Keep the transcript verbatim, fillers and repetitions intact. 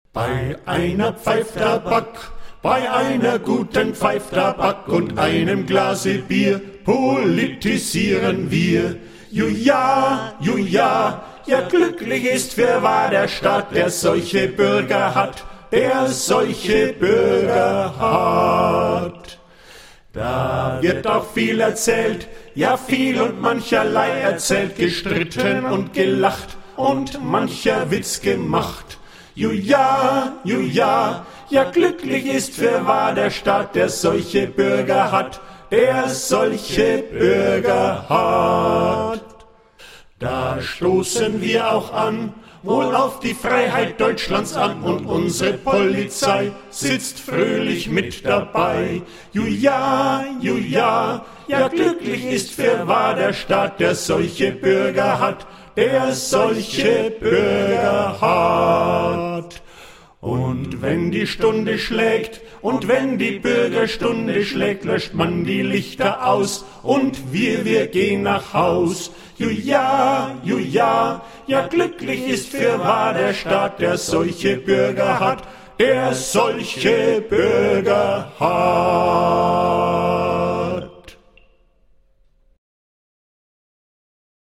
Bei einer Pfeiftabak, bei einer guten Pfeiftabak und einem Glase Bier politisieren wir. Juja, juja, ja glücklich ist für wahr der Staat, der solche Bürger hat, der solche Bürger hat. Da wird auch viel erzählt, ja viel und mancherlei erzählt, gestritten und gelacht und mancher Witz gemacht. Juja, juja, ja glücklich ist für wahr der Staat, der solche Bürger hat, der solche Bürger hat. Da stoßen wir auch an, wohl auf die Freiheit Deutschlands an, und unsere Polizei sitzt fröhlich mit dabei. Juja, juja, ja glücklich ist für wahr der Staat, der solche Bürger hat, der solche Bürger hat. Und wenn die Stunde schlägt, und wenn die Bürgerstunde schlägt, löscht man die Lichter aus, und wir, wir gehen nach Haus. Juja, juja, ja glücklich ist für wahr der Staat, der solche Bürger hat, der solche Bürger hat.